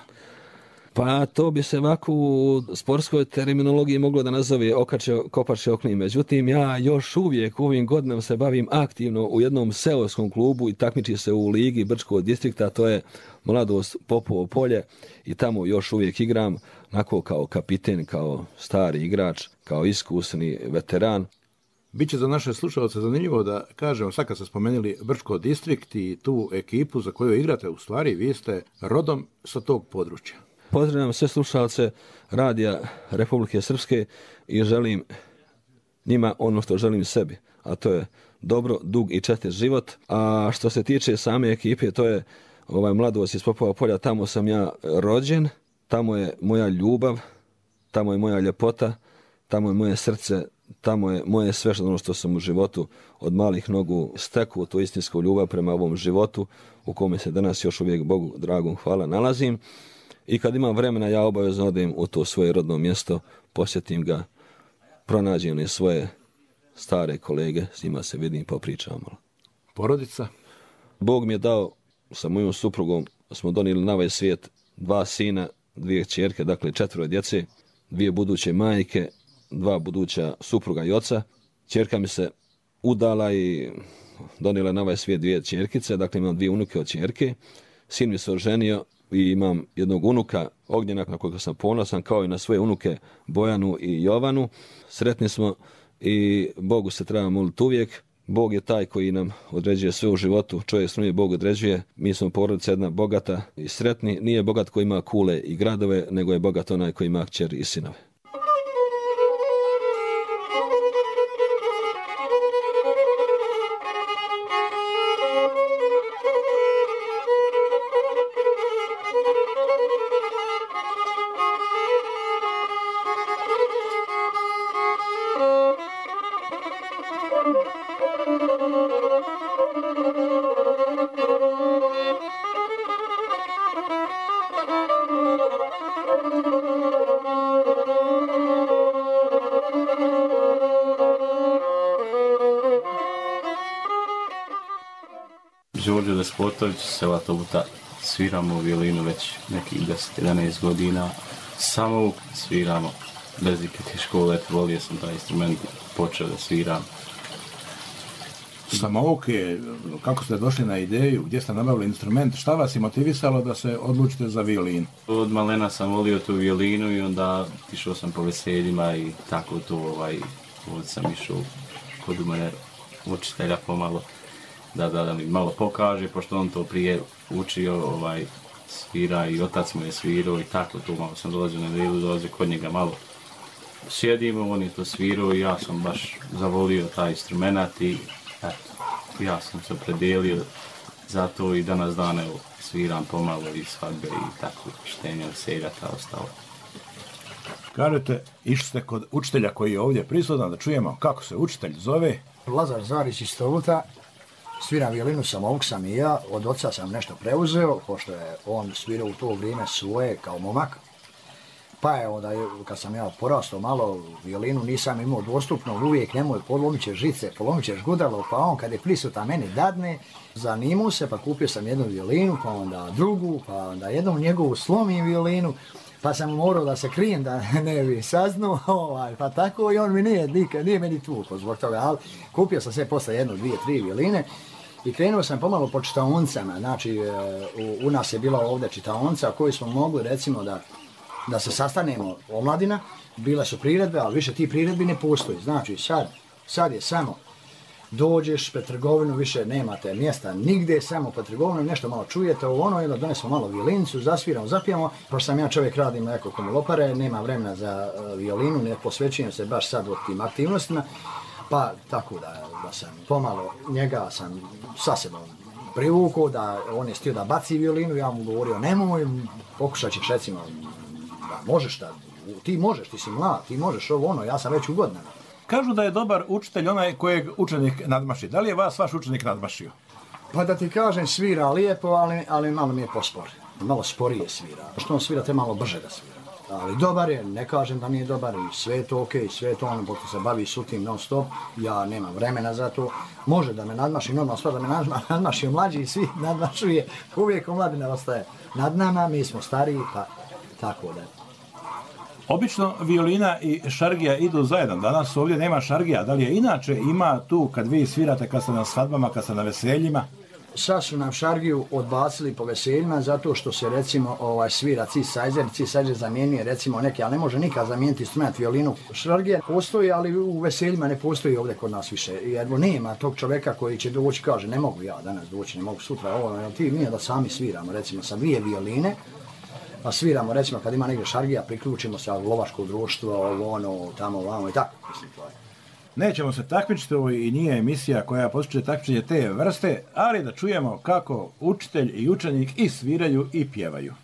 Pa to bi se ovako u sportskoj terminologiji moglo da nazove kopačke o klin. Međutim, ja još uvijek u ovim godinama se bavim aktivno u jednom seoskom klubu i takmiči se u ligi Brčkog distrikta, to je Mladost Popovo polje i tamo još uvijek igram, onako kao kapiten, kao stari igrač, kao iskusni veteran. Biće za naše slušalce zanimljivo da kažemo, sad kad ste spomenuli Brčko distrikt i tu ekipu za koju igrate, u stvari vi ste rodom sa tog područja. Pozdravljam sve slušalce radija Republike Srpske i želim njima ono što želim sebi, a to je dobro, dug i čestit život. A što se tiče same ekipe, to je Mladost iz Popova polja, tamo sam ja rođen, tamo je moja ljubav, tamo je moja ljepota, tamo je moje srce, tamo je moje sve ono što sam u životu od malih nogu stekao, tu istinsku ljubav prema ovom životu u kome se danas još uvijek Bogu dragom hvala nalazim. I kad imam vremena, ja obavezno odem u to svoje rodno mjesto, posjetim ga, pronađem svoje stare kolege, s njima se vidim, popričam malo. Porodica? Bog mi je dao, sa mojom suprugom smo donijeli na ovaj svijet 2 sina, 2 kćerke, dakle 4 djece, 2 buduće majke, 2 buduća supruga i oca. Kćerka mi se udala i donijela na ovaj svijet 2 kćerkice, dakle imam 2 unuke od kćerke. Sin mi se oženio i imam jednog unuka Ognjena na kojeg sam ponosan, kao i na svoje unuke Bojanu i Jovanu. Sretni smo i Bogu se treba moliti uvijek. Bog je taj koji nam određuje sve u životu, čovjek struje, Bog određuje. Mi smo porodica jedna bogata i sretni. Nije bogat koji ima kule i gradove, nego je bogat onaj koji ima kćer i sinove. Đorđe Despotović, sela Tobuta. Sviramo violinu već nekih 10-11 godina. Samo sviramo, bez ikakve škole, volio sam taj instrument, počeo da sviram. Samouk je, kako ste došli na ideju, gdje ste nabavili instrument, šta vas je motivisalo da se odlučite za violinu? Od malena sam volio tu violinu i onda išao sam po veseljima i tako to, ovdje sam išao kod mene učitelja pomalo. Da mi malo pokaže, pošto on to prije učio, svira i otac mu je svirao i tako to, malo sam dolazio na vilu, dolazio kod njega malo. Sjedimo, on je to svirao i ja sam baš zavolio taj instrument i eto, ja sam se opredelio za to i danas dan evo, sviram pomalo i svadbe i tako, štenja, seljata, ostalo. Kažete, išli ste kod učitelja koji je ovdje prisutan, da čujemo kako se učitelj zove. Lazar Zarić iz Tobuta. Sviram violinu, samouk sam i ja, od oca sam nešto preuzeo, pošto je on svirao u to vrijeme svoje kao momak. Pa je onda, kad sam ja porastao malo violinu, nisam imao dostupno, uvijek nemoj, polomit ćeš žice, polomit ćeš gudalo, pa on kad je prisutan meni dadne, zanimao se, pa kupio sam jednu violinu, pa onda drugu, pa onda jednu njegovu slomim violinu, pa sam morao da se krijem da ne bi saznao, pa tako i on mi nije meni tukao zbog toga, ali kupio sam sve posle 1, 2, 3 violine i krenuo sam pomalo po čitaonicama, znači u nas je bila ovdje čitaonica koju smo mogli recimo da se sastanemo omladina, bile su priredbe, ali više ti priredbi ne postoji, znači sad je samo dođeš pred trgovinu, više nemate mjesta nigdje, samo pred trgovinu, nešto malo čujete i onda donesemo malo violinicu, zasviramo, zapijamo, pošto sam ja čovjek, radim neko kome Lopare, nema vremena za violinu, ne posvećujem se baš sad od tim aktivnostima, pa tako da sam pomalo njega sam sa sebom privukao, da on je htio da baci violinu, ja mu govorio nemoj, pokušat ćeš recimo, da možeš, ti možeš, ti si mlad, ti možeš ja sam već u godinama. Kažu da je dobar učitelj onaj kojeg učenik nadmaši. Da li je vas vaš učenik nadmašio? Pa da ti kažem, svira lijepo, ali malo mi je pospor. Malo sporije svira. Što on svira, te malo brže da svira. Ali dobar je, ne kažem da nije dobar i sve je to okej, sve je to ono, pošto se bavi sutim non stop, ja nemam vremena za to. Može da me nadmaši, normalno stvar da me nadmaši mlađi i svi nadmašuje, uvijek omladina ostaje nad nama, mi smo stariji, pa tako da. Obično violina i šargija idu zajedno. Danas ovdje nema šargija. Da li je inače ima tu kad vi svirate, kad ste na svadbama, kad ste na veseljima? Sad su nam šargiju odbacili po veseljima zato što se recimo svira C-Sizer. C-Sizer zamjenjuje recimo neke, ali ne može nikad zamijeniti instrument violinu. Šargija postoji, ali u veseljima ne postoji ovdje kod nas više. Jer nema tog čovjeka koji će doći, kaže ne mogu ja danas doći, ne mogu sutra ovo, ti nije da sami sviramo recimo sa 2 violine. Pa sviramo, recimo, kad ima negdje šargija, priključimo se lovačko društvo, ono, tamo, vamo i tako. Mislim, to je. Nećemo se takmičiti, ovo i nije emisija koja postiče takmičenje te vrste, ali da čujemo kako učitelj i učenik i sviraju i pjevaju.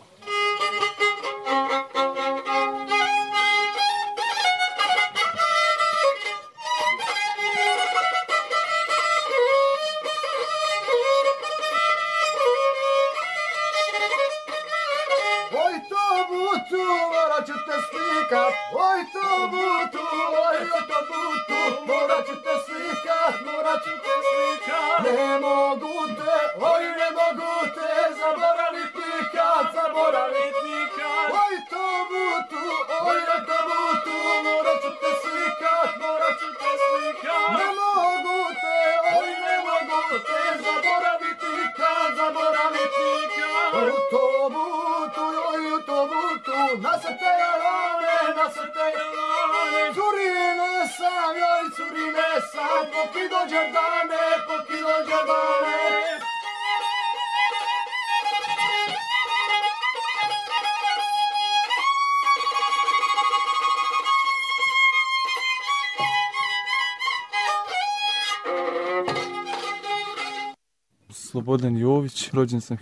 Slobodan Jović, rođen sam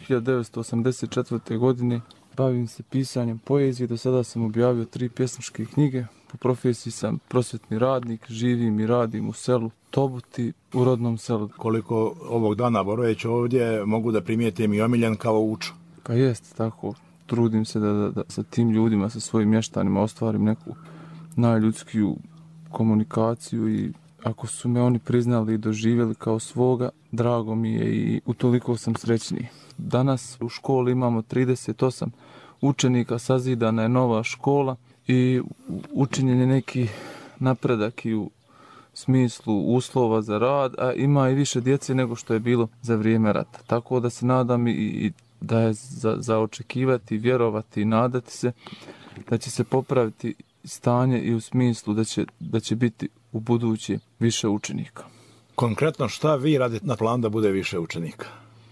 1984. godine, bavim se pisanjem poezije, do sada sam objavio 3 pjesničke knjige, po profesiji sam prosvjetni radnik, živim i radim u selu Tobuti, u rodnom selu. Koliko ovog dana boraveći ovdje mogu da primijetim i omiljen kao učo. Pa jest, tako, trudim se da sa tim ljudima, sa svojim mještanima ostvarim neku najljudskiju komunikaciju i ako su me oni priznali i doživjeli kao svoga, drago mi je i utoliko sam srećniji. Danas u školi imamo 38 učenika, sazidana je nova škola i učinjen je neki napredak i u smislu uslova za rad, a ima i više djece nego što je bilo za vrijeme rata. Tako da se nadam i da je za očekivati, vjerovati i nadati se da će se popraviti stanje i u smislu da će biti u buduće više učenika. Konkretno šta vi radite na planu da bude više učenika?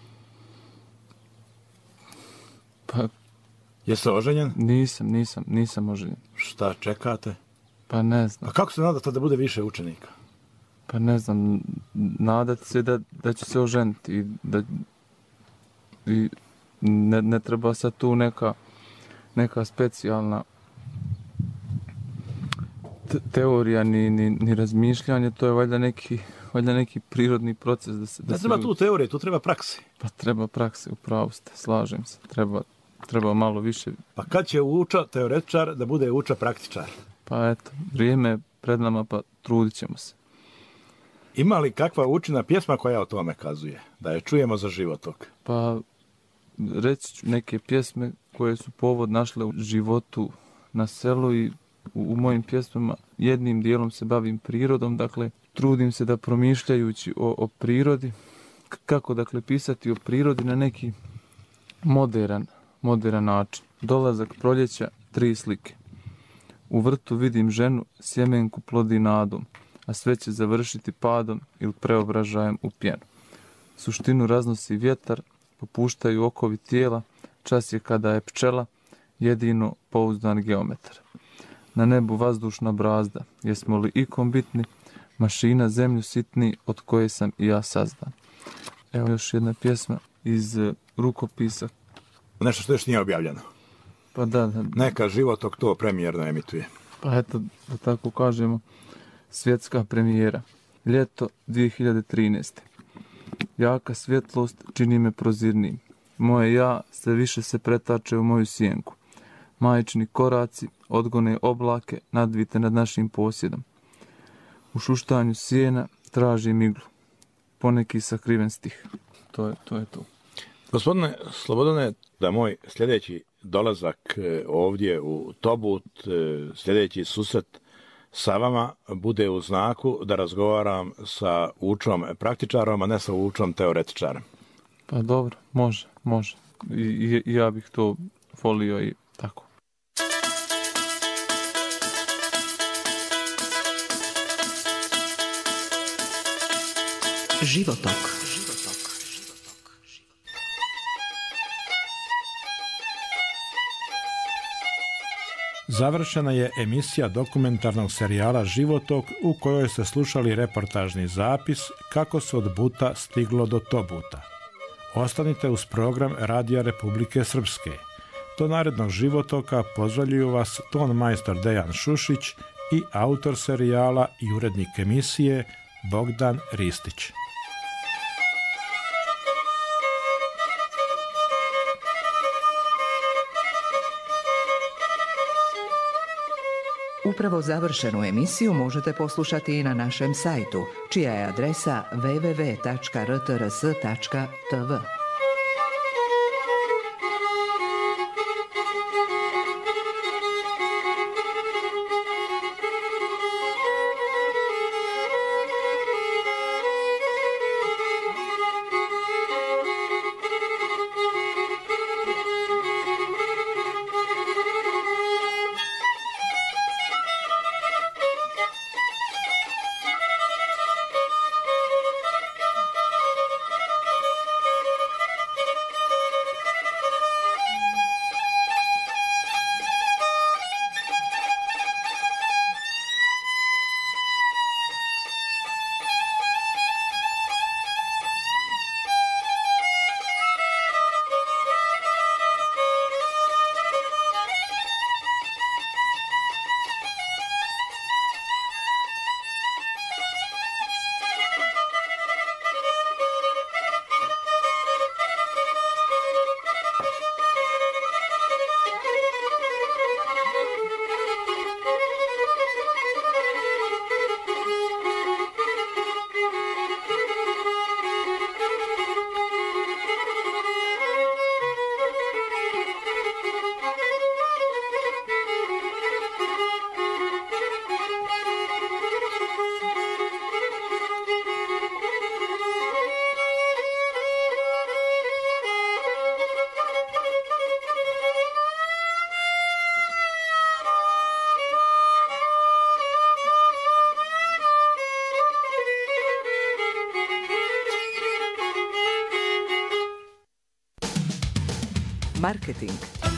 Pa, jeste oženjen? Nisam oženjen. Šta čekate? Pa ne znam. Pa kako se nadate da bude više učenika? Pa ne znam, nadati se da će se oženiti i ne treba sad tu neka specijalna teorija ni razmišljanje, to je valjda neki prirodni proces da se... Ne treba tu teorije, tu treba praksi. Pa treba praksi, upravo ste, slažem se, treba malo više... Pa kad će uča teoretičar da bude uča praktičar? Pa eto, vrijeme je pred nama, pa trudit ćemo se. Ima li kakva učina pjesma koja o tome kazuje? Da je čujemo za životok? Pa reći ću neke pjesme koje su povod našle u životu na selu i u mojim pjesmama jednim dijelom se bavim prirodom, dakle trudim se da promišljajući o prirodi, kako dakle pisati o prirodi na neki moderan način. Dolazak proljeća, 3 slike. U vrtu vidim ženu, sjemenku plodi nadom, a sve će završiti padom ili preobražajem u pjenu. Suštinu raznosi vjetar, popuštaju okovi tijela, čas je kada je pčela, jedino pouzdan geometar. Na nebu vazdušna brazda, jesmo li ikom bitni, mašina zemlju sitni, od koje sam i ja sazdan. Evo još jedna pjesma iz rukopisa. Nešto što još nije objavljeno. Pa da. Neka životok to premijerno emituje. Pa eto, da tako kažemo, svjetska premijera. Ljeto 2013. Jaka svjetlost čini me prozirnim. Moje ja sve više se pretače u moju sjenku. Majčini koraci odgone oblake, nadvite nad našim posjedom. U šuštanju sjena traži miglu. Poneki sakriven stih. To je to. Gospodine Slobodane, da moj sljedeći dolazak ovdje u Tobut, sljedeći susret sa vama bude u znaku da razgovaram sa učom praktičarom, a ne sa učom teoretičarom. Pa dobro, može. I ja bih to volio i tako. Životok. Završena je emisija dokumentarnog serijala Životok u kojoj ste slušali reportažni zapis kako se od Buta stiglo do Tobuta. Ostanite uz program Radija Republike Srpske. Do narednog Životoka pozdravljuju vas ton majstor Dejan Šušić i autor serijala i urednik emisije Bogdan Ristić. Upravo završenu emisiju možete poslušati i na našem sajtu, čija je adresa www.rtrs.tv. Marketing.